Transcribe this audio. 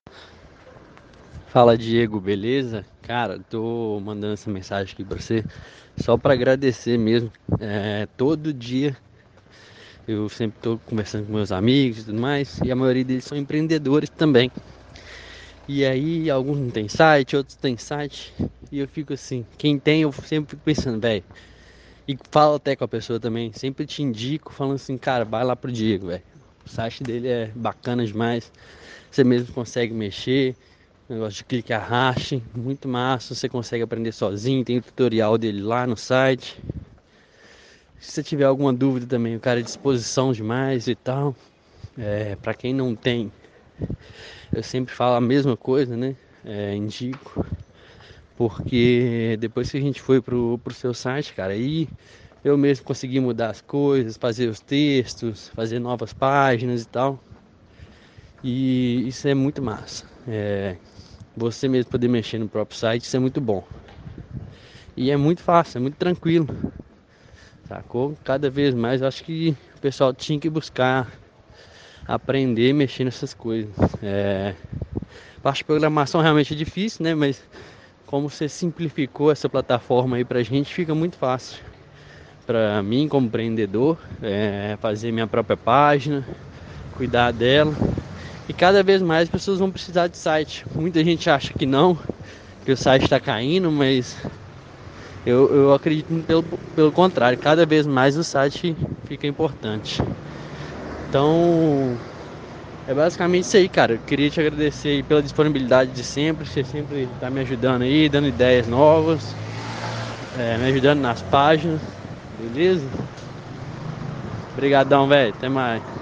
Fala Diego, beleza? Cara, tô mandando essa mensagem aqui pra você só pra agradecer mesmo. Todo dia eu sempre tô conversando com meus amigos e tudo mais, e a maioria deles são empreendedores também. E aí, alguns não tem site, outros têm site, e eu fico assim, quem tem, eu sempre fico pensando, velho. E falo até com a pessoa também, sempre te indico, falando assim, cara, vai lá pro Diego, velho. O site dele é bacana demais, você mesmo consegue mexer. Negócio de clique arraste, muito massa, você consegue aprender sozinho, tem o tutorial dele lá no site. Se você tiver alguma dúvida também, o cara é disposição demais e tal. Para quem não tem, eu sempre falo a mesma coisa, né? Indico, porque depois que a gente foi pro seu site, cara, aí eu mesmo consegui mudar as coisas, fazer os textos, fazer novas páginas e tal. E isso é muito massa. Você mesmo poder mexer no próprio site, isso é muito bom. E é muito fácil, é muito tranquilo, sacou? Cada vez mais eu acho que o pessoal tinha que buscar aprender a mexer nessas coisas. Parte de programação realmente é difícil, né? Mas como você simplificou essa plataforma aí pra gente, fica muito fácil. Pra mim, como empreendedor, fazer minha própria página, cuidar dela. E cada vez mais as pessoas vão precisar de site. Muita gente acha que não, que o site está caindo, mas eu acredito pelo contrário, cada vez mais o site fica importante. Então, é basicamente isso aí, cara. Eu queria te agradecer aí pela disponibilidade de sempre. Você sempre tá me ajudando aí, dando ideias novas, me ajudando nas páginas, beleza? Obrigadão, velho. Até mais.